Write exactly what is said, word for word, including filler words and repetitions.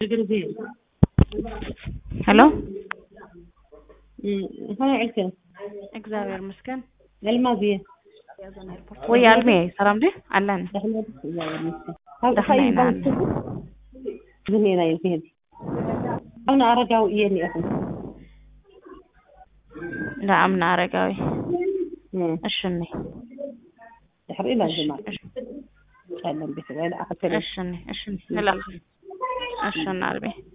هلو هاي علكم እግዚአብሔር ይመስገን الماضية ወይ አልሜ ሰላም ነህ አለን دحنا እግዚአብሔር ይመስገን هاي بالك زمينا يزيد أنا أرجع يني أخو لا أمنا أرجعي أشني تحري لازم أتكلم بس وين أخذت أشني أشني لا أشني عربي